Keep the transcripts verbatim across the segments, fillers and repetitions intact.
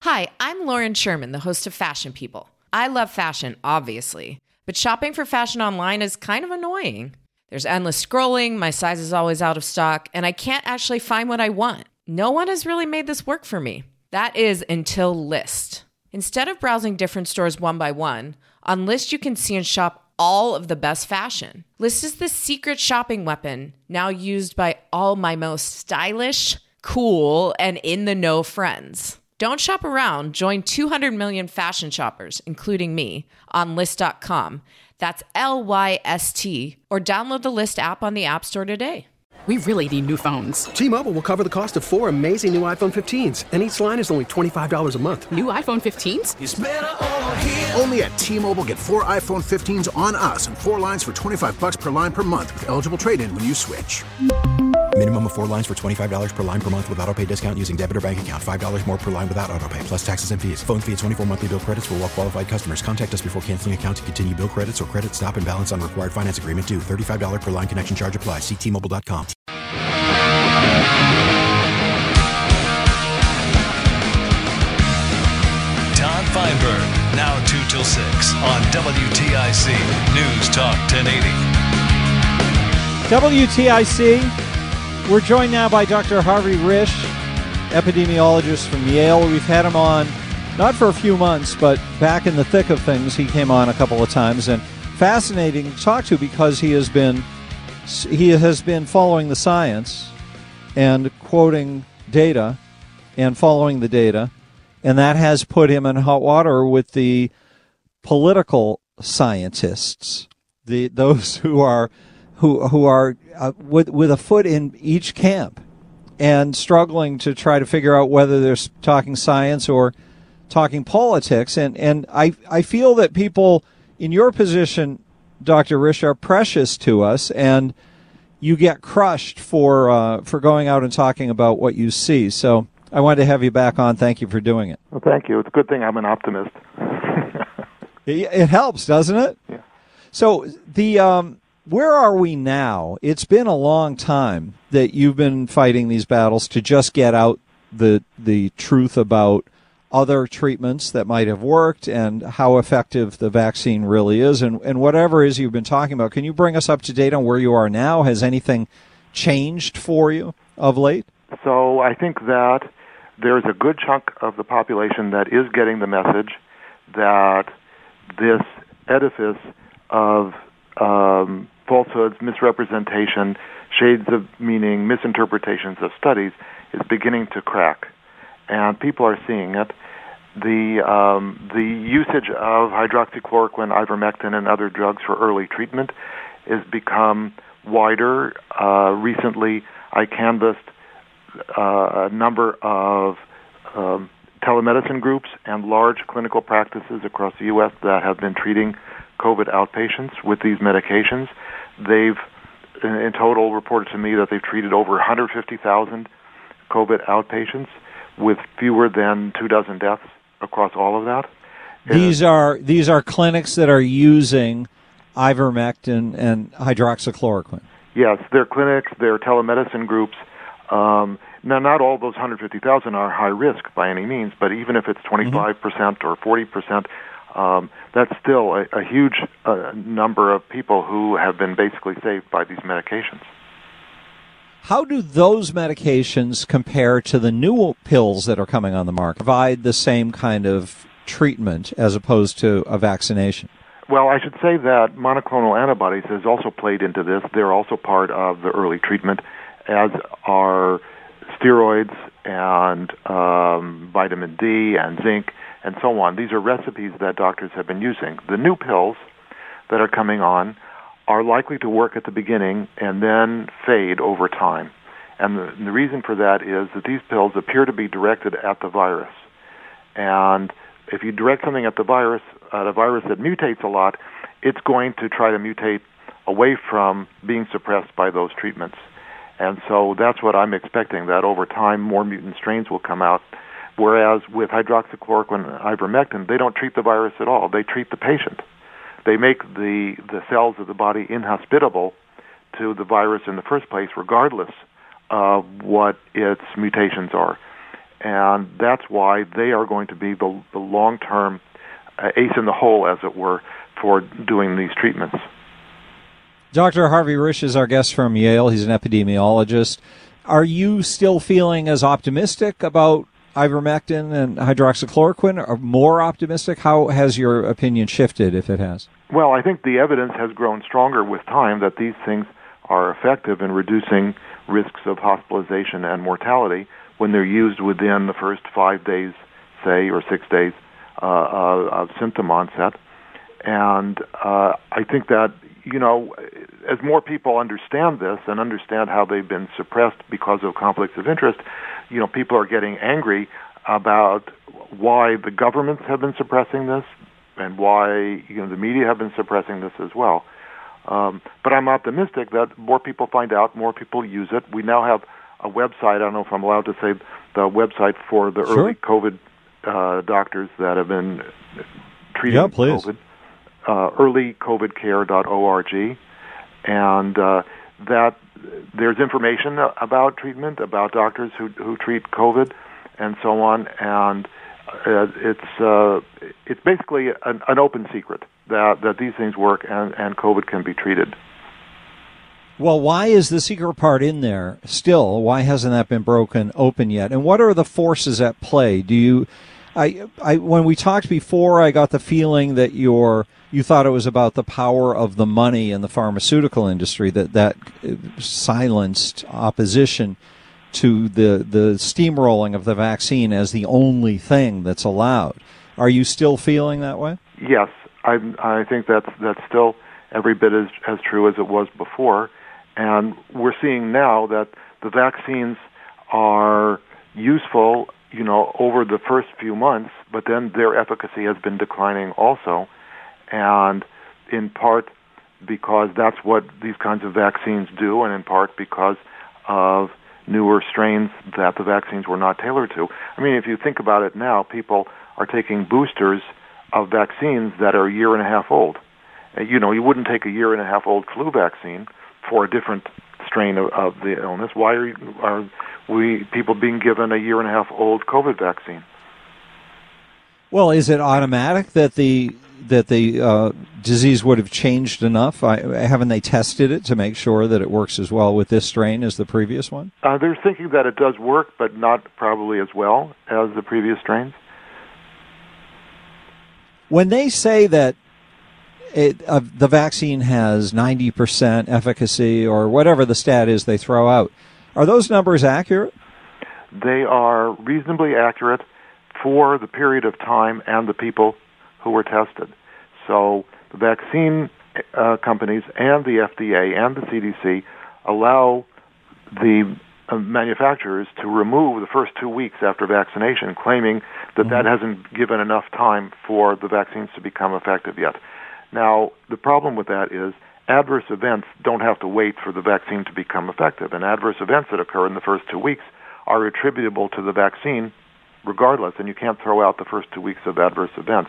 Hi, I'm Lauren Sherman, the host of Fashion People. I love fashion, obviously, but shopping for fashion online is kind of annoying. There's endless scrolling, my size is always out of stock, and I can't actually find what I want. No one has really made this work for me. That is until Lyst. Instead of browsing different stores one by one, on Lyst you can see and shop all of the best fashion. Lyst is the secret shopping weapon, now used by all my most stylish, cool, and in-the-know friends. Don't shop around. Join two hundred million fashion shoppers, including me, on Lyst dot com. That's L Y S T. Or download the Lyst app on the App Store today. We really need new phones. T-Mobile will cover the cost of four amazing new iPhone fifteens, and each line is only twenty-five dollars a month. New iPhone fifteens? It's better over here. Only at T-Mobile, get four iPhone fifteens on us and four lines for twenty-five dollars per line per month with eligible trade-in when you switch. Minimum of four lines for twenty-five dollars per line per month with autopay discount using debit or bank account. five dollars more per line without autopay, plus taxes and fees. Phone fee at twenty-four monthly bill credits for well-qualified customers. Contact us before canceling account to continue bill credits or credit stop and balance on required finance agreement due. thirty-five dollars per line connection charge applies. See T Mobile dot com. Todd Feinberg, now two till six on W T I C News Talk ten eighty. W T I C. We're joined now by Doctor Harvey Risch, epidemiologist from Yale. We've had him on not for a few months, but back in the thick of things, he came on a couple of times, and fascinating to talk to because he has been he has been following the science and quoting data and following the data, and that has put him in hot water with the political scientists, the those who are who who are uh, with with a foot in each camp and struggling to try to figure out whether they're talking science or talking politics. And and I I feel that people in your position, Doctor Risch, are precious to us, and you get crushed for uh, for going out and talking about what you see. So I wanted to have you back on. Thank you for doing it. Well, thank you. It's a good thing I'm an optimist. it, it helps, doesn't it? Yeah. So the um, where are we now? It's been a long time that you've been fighting these battles to just get out the the truth about other treatments that might have worked and how effective the vaccine really is, and, and whatever it is you've been talking about. Can you bring us up to date on where you are now? Has anything changed for you of late? So I think that there's a good chunk of the population that is getting the message that this edifice of um, falsehoods, misrepresentation, shades of meaning, misinterpretations of studies is beginning to crack. And people are seeing it. The um, the usage of hydroxychloroquine, ivermectin, and other drugs for early treatment has become wider. Uh, recently, I canvassed uh, a number of um, telemedicine groups and large clinical practices across the U S that have been treating COVID outpatients with these medications. They've, in total, reported to me that they've treated over one hundred fifty thousand COVID outpatients, with fewer than two dozen deaths across all of that. These are these are clinics that are using ivermectin and hydroxychloroquine. Yes, they're clinics, they're telemedicine groups. Um, now, not all those one hundred fifty thousand are high risk by any means, but even if it's twenty-five percent mm-hmm. or forty percent, um, that's still a, a huge uh, number of people who have been basically saved by these medications. How do those medications compare to the new pills that are coming on the market? Provide the same kind of treatment as opposed to a vaccination? Well, I should say that monoclonal antibodies has also played into this. They're also part of the early treatment, as are steroids and um, vitamin D and zinc and so on. These are recipes that doctors have been using. The new pills that are coming on are likely to work at the beginning and then fade over time. And the, the reason for that is that these pills appear to be directed at the virus. And if you direct something at the virus, at a virus that mutates a lot, it's going to try to mutate away from being suppressed by those treatments. And so that's what I'm expecting, that over time more mutant strains will come out. Whereas with hydroxychloroquine and ivermectin, they don't treat the virus at all. They treat the patient. They make the, the cells of the body inhospitable to the virus in the first place, regardless of what its mutations are. And that's why they are going to be the, the long-term uh, ace in the hole, as it were, for doing these treatments. Doctor Harvey Risch is our guest from Yale. He's an epidemiologist. Are you still feeling as optimistic about ivermectin and hydroxychloroquine, or more optimistic? How has your opinion shifted, if it has? Well, I think the evidence has grown stronger with time that these things are effective in reducing risks of hospitalization and mortality when they're used within the first five days, say, or six days uh, uh, of symptom onset. And uh, I think that, you know, as more people understand this and understand how they've been suppressed because of conflicts of interest, you know, people are getting angry about why the governments have been suppressing this and why, you know, the media have been suppressing this as well. Um, but I'm optimistic that more people find out, more people use it. We now have a website, I don't know if I'm allowed to say the website for the Sure. early COVID uh, doctors that have been treating yeah, please. COVID. Uh, early covid care dot org, and uh, that there's information about treatment, about doctors who who treat COVID, and so on. And uh, it's uh, it's basically an, an open secret that, that these things work and, and COVID can be treated. Well, why is the secret part in there still? Why hasn't that been broken open yet? And what are the forces at play? Do you, I, I, when we talked before, I got the feeling that you're, you thought it was about the power of the money in the pharmaceutical industry that that silenced opposition to the the steamrolling of the vaccine as the only thing that's allowed. Are you still feeling that way? Yes, I I think that's that's still every bit as as true as it was before. And we're seeing now that the vaccines are useful, you know, over the first few months, but then their efficacy has been declining also. And in part because that's what these kinds of vaccines do, and in part because of newer strains that the vaccines were not tailored to. I mean, if you think about it now, people are taking boosters of vaccines that are a year and a half old. You know, you wouldn't take a year and a half old flu vaccine for a different strain of, of the illness. Why are, you, are we people being given a year and a half old COVID vaccine? Well, is it automatic that the that the uh, disease would have changed enough? I, haven't they tested it to make sure that it works as well with this strain as the previous one? Uh, they're thinking that it does work, but not probably as well as the previous strains. When they say that it, uh, the vaccine has ninety percent efficacy or whatever the stat is they throw out, are those numbers accurate? They are reasonably accurate for the period of time and the people who were tested. So the vaccine uh, companies and the F D A and the C D C allow the uh, manufacturers to remove the first two weeks after vaccination, claiming that mm-hmm. that hasn't given enough time for the vaccines to become effective yet. Now, the problem with that is adverse events don't have to wait for the vaccine to become effective, and adverse events that occur in the first two weeks are attributable to the vaccine regardless, and you can't throw out the first two weeks of adverse events.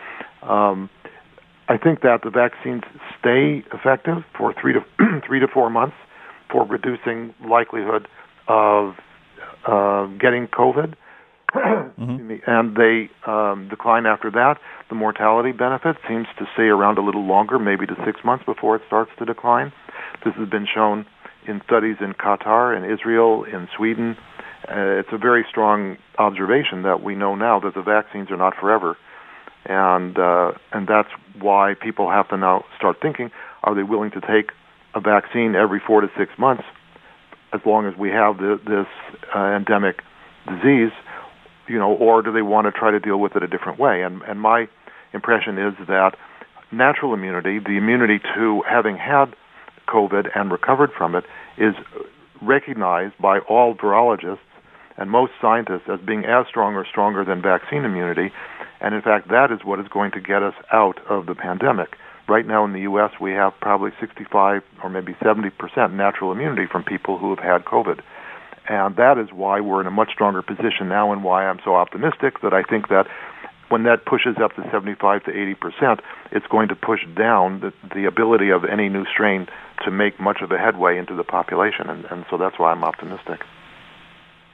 Um, I think that the vaccines stay effective for three to three to four months for reducing likelihood of uh, getting COVID, mm-hmm. and they um, decline after that. The mortality benefit seems to stay around a little longer, maybe to six months before it starts to decline. This has been shown in studies in Qatar, in Israel, in Sweden. Uh, it's a very strong observation that we know now that the vaccines are not forever. And uh, and that's why people have to now start thinking, are they willing to take a vaccine every four to six months as long as we have the, this uh, endemic disease, you know, or do they want to try to deal with it a different way? And, and my impression is that natural immunity, the immunity to having had COVID and recovered from it, is recognized by all virologists and most scientists as being as strong or stronger than vaccine immunity. And in fact, that is what is going to get us out of the pandemic. Right now in the U S, we have probably sixty-five or maybe seventy percent natural immunity from people who have had COVID. And that is why we're in a much stronger position now, and why I'm so optimistic that I think that when that pushes up to seventy-five to eighty percent, it's going to push down the, the ability of any new strain to make much of a headway into the population. And, and so that's why I'm optimistic.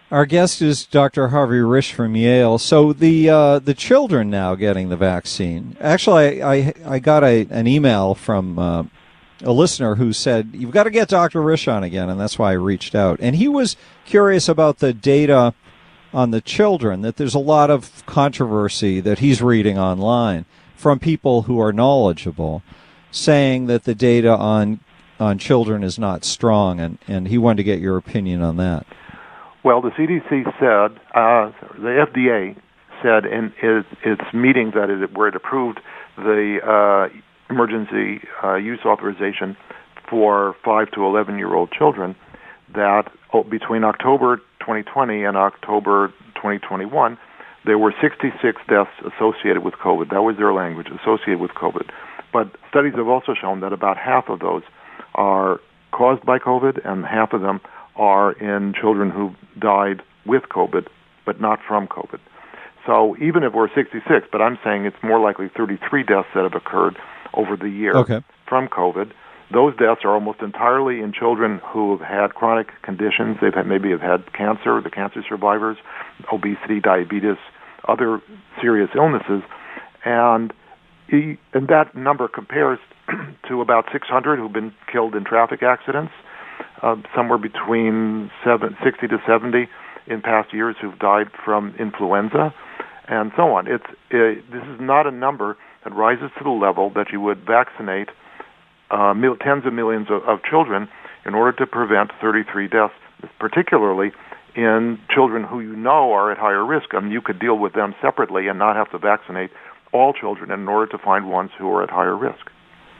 Our guest is Doctor Harvey Risch from Yale. So the uh, the children now getting the vaccine. Actually, I I, I got a an email from uh, a listener who said, you've got to get Doctor Risch on again, and that's why I reached out. And he was curious about the data on the children, that there's a lot of controversy that he's reading online from people who are knowledgeable, saying that the data on on children is not strong, and, and he wanted to get your opinion on that. Well, the C D C said, uh, the F D A said in its, its meeting that it, where it approved the uh, emergency uh, use authorization for five to eleven-year-old children, that oh, between October twenty twenty and October twenty twenty-one, there were sixty-six deaths associated with COVID. That was their language, associated with COVID. But studies have also shown that about half of those are caused by COVID, and half of them are in children who died with COVID, but not from COVID. So even if we're sixty-six, but I'm saying it's more likely thirty-three deaths that have occurred over the year okay. from COVID. Those deaths are almost entirely in children who have had chronic conditions. They've had, maybe have had cancer, the cancer survivors, obesity, diabetes, other serious illnesses, and he, and that number compares to about six hundred who've been killed in traffic accidents, uh, somewhere between seven, sixty to seventy in past years who've died from influenza, and so on. It's it, this is not a number that rises to the level that you would vaccinate uh, mil- tens of millions of, of children in order to prevent thirty-three deaths, particularly in children who you know are at higher risk. I mean, you could deal with them separately and not have to vaccinate all children in order to find ones who are at higher risk.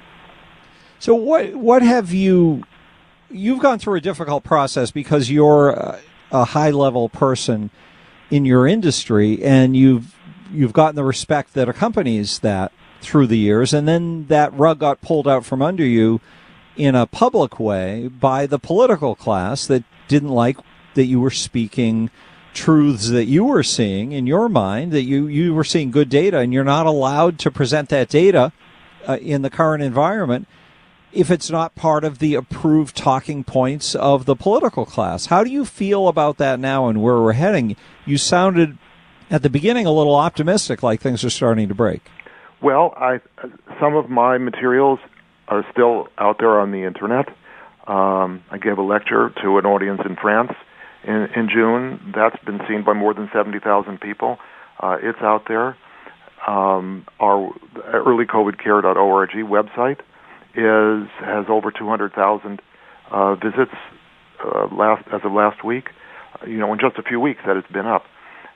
So what what have you, you've gone through a difficult process because you're a, a high-level person in your industry, and you've you've gotten the respect that accompanies that through the years, and then that rug got pulled out from under you in a public way by the political class that didn't like that you were speaking truths that you were seeing in your mind, that you, you were seeing good data, and you're not allowed to present that data uh, in the current environment if it's not part of the approved talking points of the political class. How do you feel about that now and where we're heading? You sounded at the beginning a little optimistic, like things are starting to break. Well, I, some of my materials are still out there on the internet. Um, I gave a lecture to an audience in France in, in June. That's been seen by more than seventy thousand people. Uh, it's out there. Um, our early covid care dot org website is has over two hundred thousand uh, visits uh, last as of last week. Uh, you know, in just a few weeks that it's been up.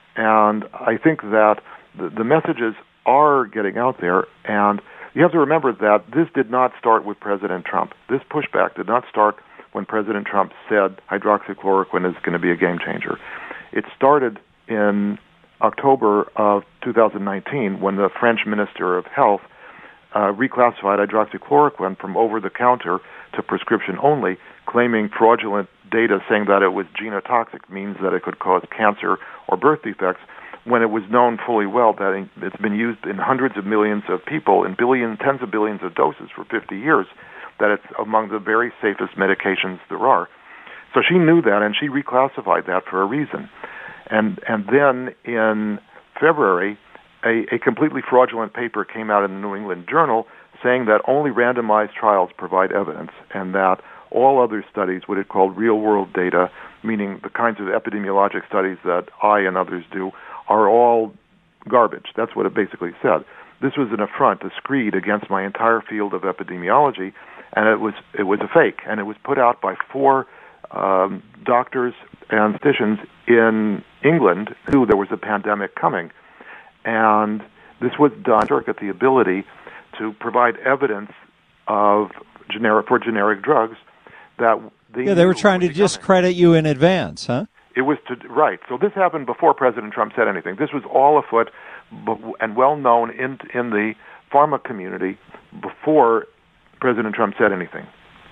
And I think that the, the messages are getting out there, and you have to remember that this did not start with President Trump. This pushback did not start when President Trump said hydroxychloroquine is going to be a game changer. It started in October of two thousand nineteen when the French Minister of Health uh, reclassified hydroxychloroquine from over-the-counter to prescription only, claiming fraudulent data saying that it was genotoxic, means that it could cause cancer or birth defects, when it was known fully well that it's been used in hundreds of millions of people, in billions, tens of billions of doses for fifty years, that it's among the very safest medications there are. So she knew that, and she reclassified that for a reason. And and then in February, a, a completely fraudulent paper came out in the New England Journal saying that only randomized trials provide evidence, and that all other studies, what it called real-world data, meaning the kinds of epidemiologic studies that I and others do, are all garbage. That's what it basically said. This was an affront, a screed against my entire field of epidemiology, and it was it was a fake, and it was put out by four um, doctors and statisticians in England who knew there was a pandemic coming. And this was done to get the ability to provide evidence of generic for generic drugs that they yeah they were trying to discredit you in advance, huh? It was to right. So this happened before President Trump said anything. This was all afoot and well known in in the pharma community before President Trump said anything.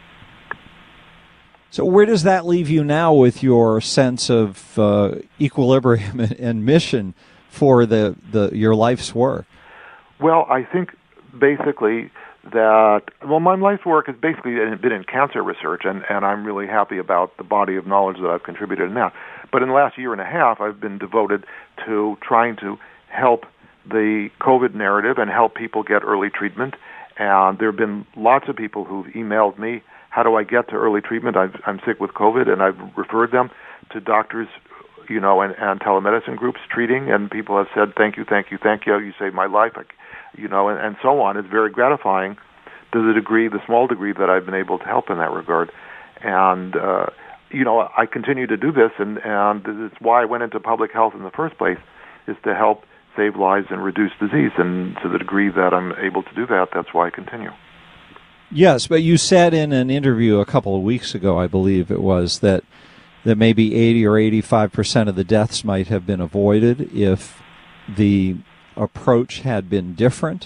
So where does that leave you now with your sense of uh, equilibrium and mission for the, the your life's work? Well, I think basically that, well, my life's work has basically been in cancer research, and, and I'm really happy about the body of knowledge that I've contributed in that. But in the last year and a half, I've been devoted to trying to help the COVID narrative and help people get early treatment. And there have been lots of people who've emailed me, how do I get to early treatment? I've, I'm sick with COVID, and I've referred them to doctors, you know, and, and telemedicine groups treating, and people have said, thank you, thank you, thank you, you saved my life, you know, and, and so on. It's very gratifying to the degree, the small degree that I've been able to help in that regard. And, uh, you know, I continue to do this, and, and it's why I went into public health in the first place, is to help save lives and reduce disease. And to the degree that I'm able to do that, that's why I continue. Yes, but you said in an interview a couple of weeks ago, I believe it was, that that maybe eighty or eighty-five percent of the deaths might have been avoided if the approach had been different.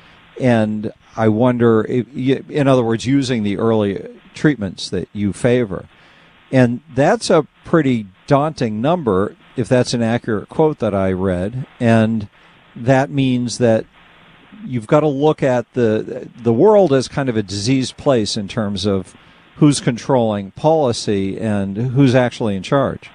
And I wonder, if, in other words, using the early treatments that you favor. And that's a pretty daunting number, if that's an accurate quote that I read. And that means that you've got to look at the the world as kind of a diseased place in terms of who's controlling policy and who's actually in charge.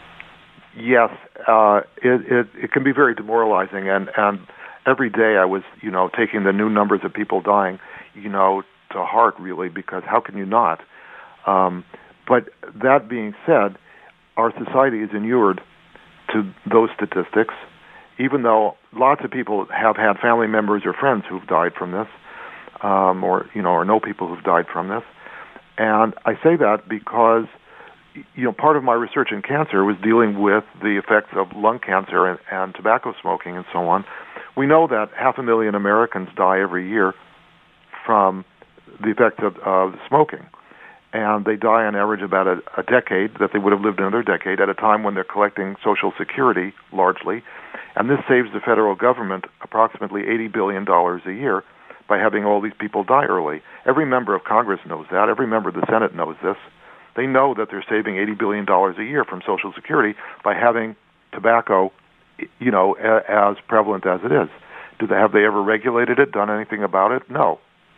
Yes, uh, it, it it can be very demoralizing, and, and every day I was, you know, taking the new numbers of people dying, you know, to heart, really, because how can you not? Um, but that being said, our society is inured to those statistics, even though lots of people have had family members or friends who've died from this, um, or, you know, or know people who've died from this. And I say that because, you know, part of my research in cancer was dealing with the effects of lung cancer and, and tobacco smoking and so on. We know that half a million Americans die every year from the effects of uh, smoking. And they die on average about a, a decade that they would have lived another decade at a time when they're collecting Social Security largely. And this saves the federal government approximately eighty billion dollars a year by having all these people die early. Every member of Congress knows that. Every member of the Senate knows this. They know that they're saving eighty billion dollars a year from Social Security by having tobacco, you know, a, as prevalent as it is. Do they, have they ever regulated it, done anything about it? No.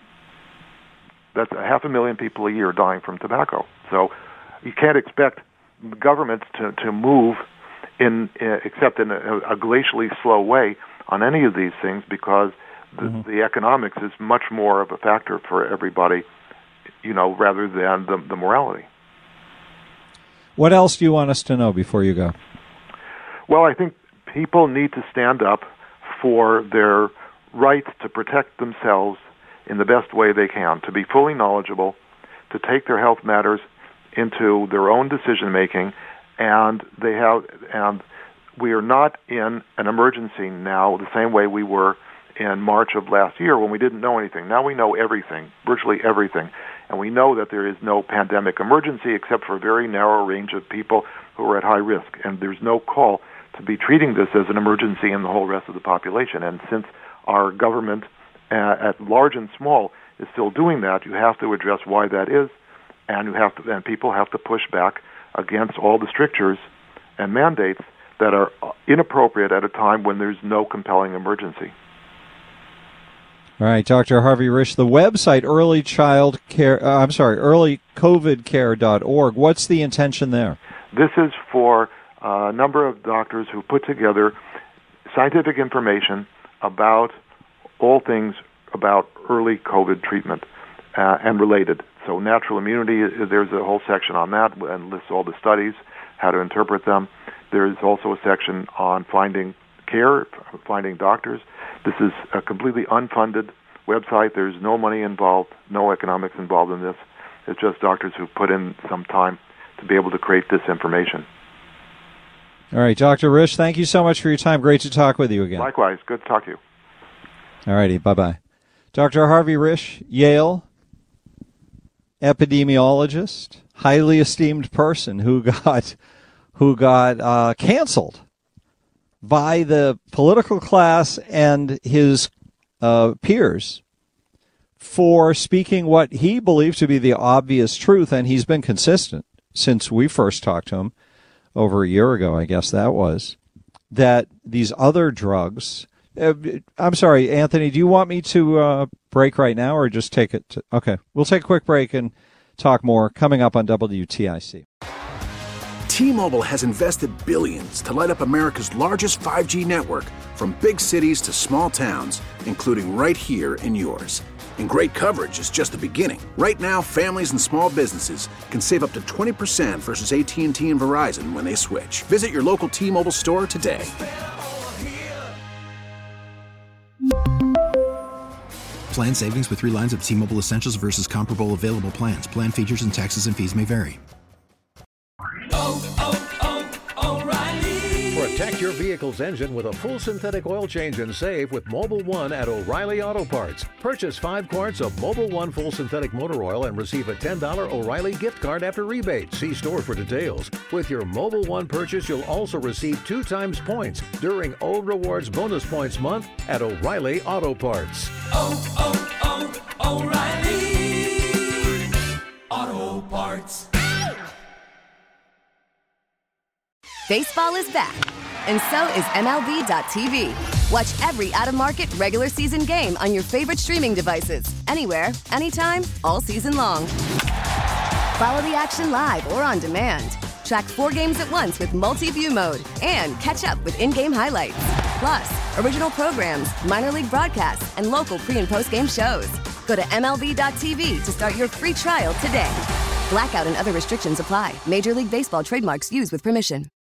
That's a half a million people a year dying from tobacco. So you can't expect governments to, to move in, uh, except in a, a glacially slow way on any of these things, because the, mm-hmm. the economics is much more of a factor for everybody, you know, rather than the, the morality. What else do you want us to know before you go? Well, I think people need to stand up for their rights to protect themselves in the best way they can, to be fully knowledgeable, to take their health matters into their own decision-making, and they have, and we are not in an emergency now the same way we were in March of last year when we didn't know anything. Now we know everything, virtually everything, and we know that there is no pandemic emergency except for a very narrow range of people who are at high risk, and there's no call to be treating this as an emergency in the whole rest of the population. And since our government, uh, at large and small, is still doing that, you have to address why that is, and you have to, and people have to push back against all the strictures and mandates that are inappropriate at a time when there's no compelling emergency. All right, Doctor Harvey Risch, the website early child care, uh, I'm sorry, early covid care dot org. What's the intention there? This is for a number of doctors who put together scientific information about all things about early COVID treatment uh, and related. So natural immunity, there's a whole section on that and lists all the studies, how to interpret them. There's also a section on finding care, finding doctors. This is a completely unfunded website. There's no money involved, no economics involved in this. It's just doctors who put in some time to be able to create this information. All right, Doctor Risch, thank you so much for your time. Great to talk with you again. Likewise. Good to talk to you. All righty, bye-bye. Doctor Harvey Risch, Yale, epidemiologist, highly esteemed person who got who got uh, canceled by the political class and his uh, peers for speaking what he believed to be the obvious truth, and he's been consistent since we first talked to him over a year ago, I guess that was, that these other drugs... Uh, I'm sorry, Anthony, do you want me to uh, break right now or just take it? To, okay, we'll take a quick break and talk more coming up on W T I C. T-Mobile has invested billions to light up America's largest five G network, from big cities to small towns, including right here in yours. And great coverage is just the beginning. Right now, families and small businesses can save up to twenty percent versus A T and T and Verizon when they switch. Visit your local T-Mobile store today. Plan savings with three lines of T-Mobile Essentials versus comparable available plans. Plan features and taxes and fees may vary. Oh, oh, oh, O'Reilly. Protect your vehicle's engine with a full synthetic oil change and save with Mobil one at O'Reilly Auto Parts. Purchase five quarts of Mobil one full synthetic motor oil and receive a ten dollars O'Reilly gift card after rebate. See store for details. With your Mobil one purchase, you'll also receive two times points during O Rewards Bonus Points Month at O'Reilly Auto Parts. Oh, oh, oh, O'Reilly Auto Parts. Baseball is back, and so is M L B dot T V. Watch every out-of-market regular season game on your favorite streaming devices, anywhere, anytime, all season long. Follow the action live or on demand. Track four games at once with multi-view mode and catch up with in-game highlights. Plus, original programs, minor league broadcasts, and local pre- and post-game shows. Go to M L B dot T V to start your free trial today. Blackout and other restrictions apply. Major League Baseball trademarks used with permission.